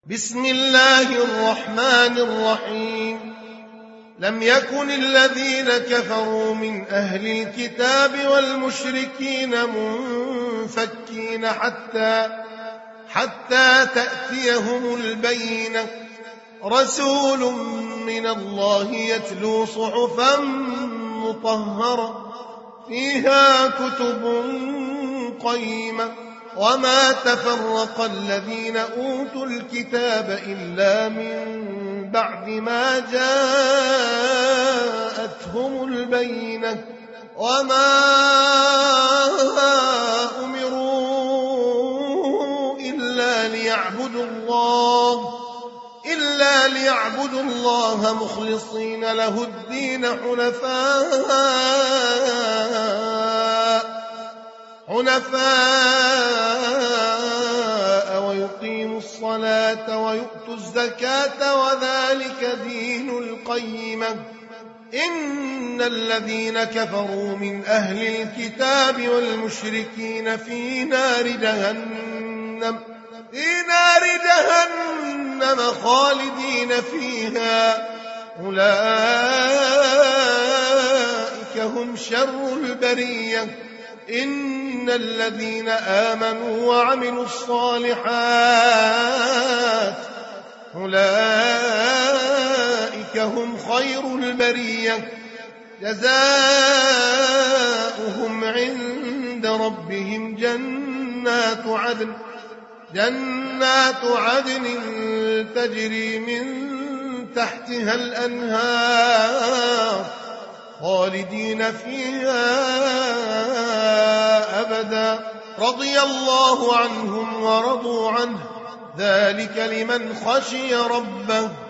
بسم الله الرحمن الرحيم. لم يكن الذين كفروا من أهل الكتاب والمشركين منفكين حتى تأتيهم البينة. رسول من الله يتلو صحفا مطهرة فيها كتب قيمة وما تفرق الذين أوتوا الكتاب إلا من بعد ما جاءتهم البينة وما أمروا إلا ليعبدوا الله مخلصين له الدين حنفاء ويقيموا الصلاة ويؤتوا الزكاة وذلك دين القيمة. إن الذين كفروا من أهل الكتاب والمشركين في نار جهنم خالدين فيها أولئك هم شر البرية. إن الذين آمنوا وعملوا الصالحات أولئك هم خير البرية. جزاؤهم عند ربهم جنات عدن تجري من تحتها الأنهار خالدين فيها أبدا. رضي الله عنهم ورضوا عنه ذلك لمن خشي ربه.